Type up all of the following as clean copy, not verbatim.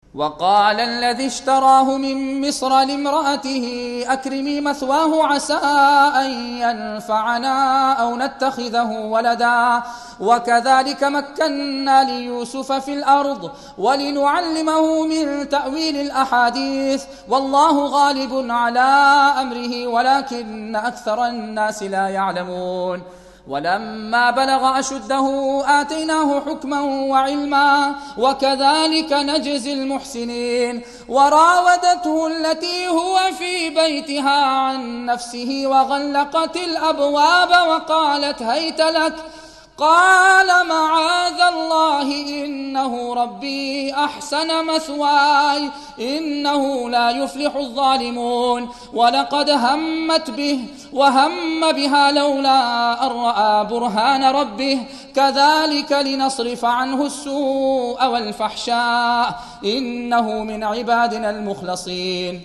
وقال الذي اشتراه من مصر لامرأته أكرمي مثواه عسى أن ينفعنا أو نتخذه ولدا وكذلك مكنا ليوسف في الأرض ولنعلمه من تأويل الأحاديث والله غالب على أمره ولكن أكثر الناس لا يعلمون. ولما بلغ أشده آتيناه حكما وعلما وكذلك نجزي المحسنين. وراودته التي هو في بيتها عن نفسه وغلقت الأبواب وقالت هيت لك قال معاذ الله إنه ربي أحسن مثواي إنه لا يفلح الظالمون. ولقد همت به وهم بها لولا أن رأى برهان ربه كذلك لنصرف عنه السوء والفحشاء إنه من عبادنا المخلصين.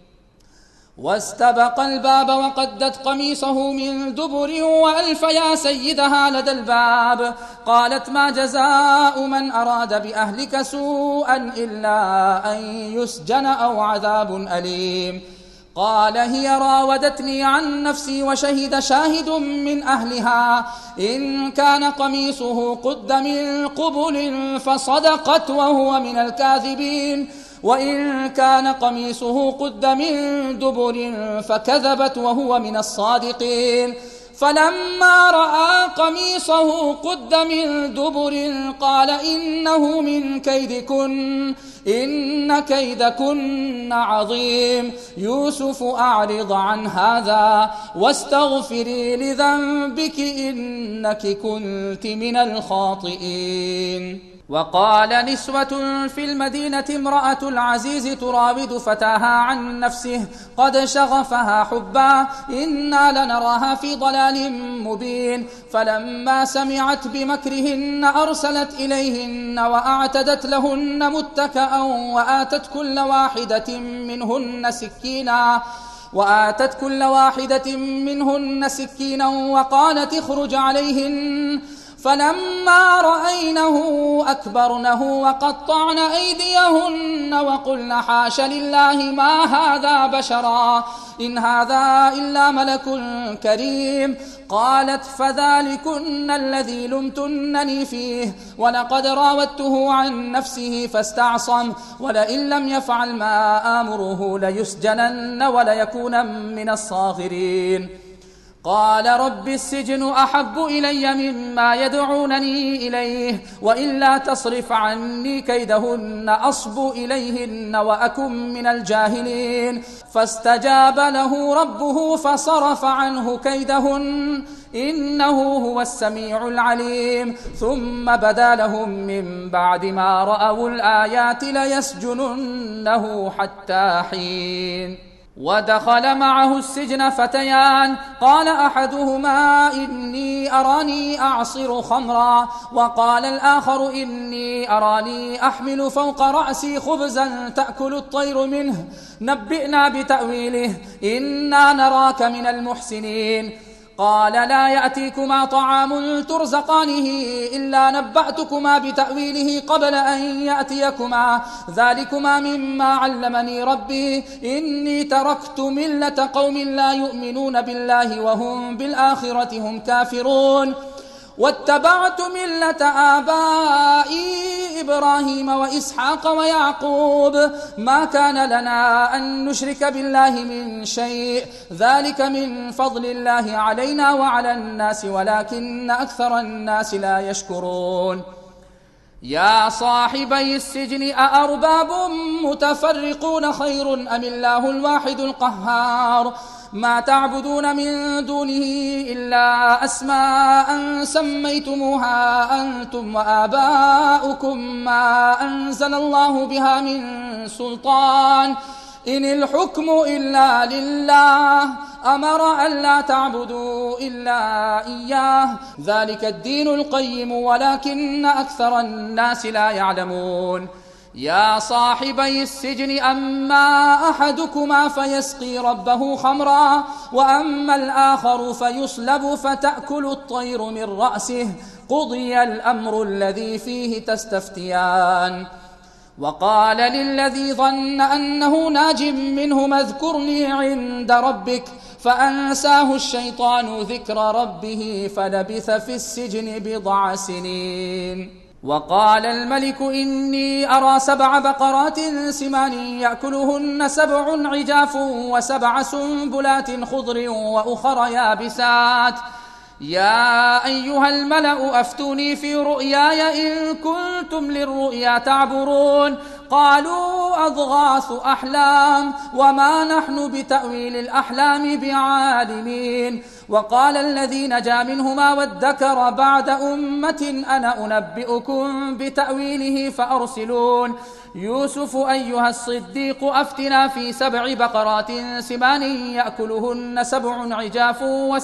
واستبق الباب وقدت قميصه من دبر وألف يا سيدها لدى الباب. قالت ما جزاء من أراد بأهلك سوءا إلا أن يسجن أو عذاب أليم. قال هي راودتني عن نفسي وشهد شاهد من أهلها إن كان قميصه قد من قبل فصدقت وهو من الكاذبين وإن كان قميصه قد من دبر فكذبت وهو من الصادقين. فلما رأى قميصه قد من دبر قال إنه من كيدكن إن كيدكن عظيم. يوسف أعرض عن هذا واستغفري لذنبك إنك كنت من الخاطئين. وقال نسوة في المدينة امرأة العزيز تراود فتاها عن نفسه قد شغفها حبا إنا لنراها في ضلال مبين. فلما سمعت بمكرهن أرسلت إليهن وأعتدت لهن متكأ وآتت كل واحدة منهن سكينا وقالت اخرج عليهن. فلما رأينه أكبرنه وقطعن أيديهن وقلن حاش لله ما هذا بشرا إن هذا إلا ملك كريم. قالت فذلكن الذي لمتنني فيه ولقد راودته عن نفسه فاستعصم ولئن لم يفعل ما آمره ليسجنن وليكون من الصاغرين. قال رب السجن أحب إلي مما يدعونني إليه وإلا تصرف عني كيدهن أصب إليهن وأكن من الجاهلين. فاستجاب له ربه فصرف عنه كيدهن إنه هو السميع العليم. ثم بدا لهم من بعد ما رأوا الآيات ليسجننه حتى حين. ودخل معه السجن فتيان قال أحدهما إني أراني أعصر خمرا وقال الآخر إني أراني أحمل فوق رأسي خبزا تأكل الطير منه نبئنا بتأويله إنا نراك من المحسنين. قال لا يأتيكما طعام ترزقانه إلا نبأتكما بتأويله قبل أن يأتيكما ذلكما مما علمني ربي إني تركت ملة قوم لا يؤمنون بالله وهم بالآخرة هم كافرون واتبعت ملة آبائي إبراهيم وإسحاق ويعقوب ما كان لنا أن نشرك بالله من شيء ذلك من فضل الله علينا وعلى الناس ولكن أكثر الناس لا يشكرون. يا صاحبي السجن أأرباب متفرقون خير أم الله الواحد القهار ما تعبدون من دونه إلا أسماء سميتموها أنتم وآباؤكم ما أنزل الله بها من سلطان إن الحكم إلا لله أمر أن لا تعبدوا إلا إياه ذلك الدين القيم ولكن أكثر الناس لا يعلمون. يا صاحبي السجن أما أحدكما فيسقي ربه خمرا وأما الآخر فيصلب فتأكل الطير من رأسه قضي الأمر الذي فيه تستفتيان. وقال للذي ظن أنه ناج منهما اذكرني عند ربك فأنساه الشيطان ذكر ربه فلبث في السجن بضع سنين. وقال الملك إني أرى 7 بقرات سمان يأكلهن 7 عجاف و7 سنبلات خضر وأخر يابسات يا أيها الملأ أفتوني في رؤياي إن كنتم للرؤيا تعبرون قالوا أضغاث أحلام وما نحن بتأويل الأحلام بعالمين. وقال الذي نجا منهما وادكر بعد أمة أنا أنبئكم بتأويله فأرسلون يوسف أيها الصديق أفتنا في 7 بقرات سمان يأكلهن 7 عجاف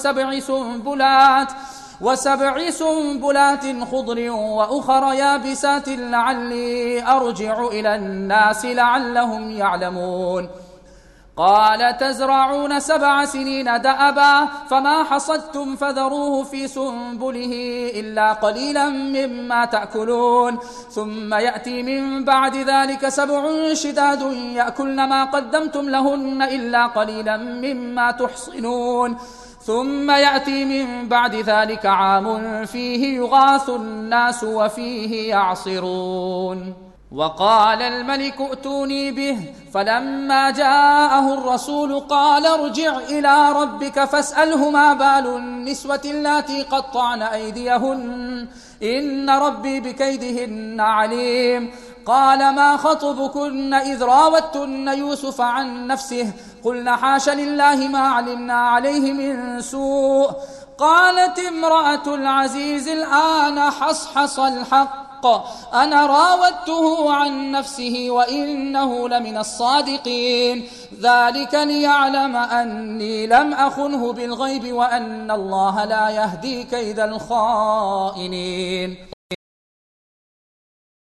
و7 سنبلات خضر وأخر يابسات لعلي أرجع إلى الناس لعلهم يعلمون. قال تزرعون 7 سنين دأبا فما حصدتم فذروه في سنبله إلا قليلا مما تأكلون ثم يأتي من بعد ذلك 7 شداد يأكلن ما قدمتم لهن إلا قليلا مما تحصنون ثم يأتي من بعد ذلك عام فيه يغاث الناس وفيه يعصرون. وقال الملك ائتوني به فلما جاءه الرسول قال ارجع إلى ربك فاسأله ما بال النسوة اللاتي قطعن أيديهن إن ربي بكيدهن عليم. قال ما خطبكن إذ راوتن يوسف عن نفسه قلنا حاش لله ما علمنا عليه من سوء. قالت امرأة العزيز الآن حصحص الحق أنا راودته عن نفسه وإنه لمن الصادقين ذلك ليعلم أني لم أخنه بالغيب وأن الله لا يهدي كيد الخائنين.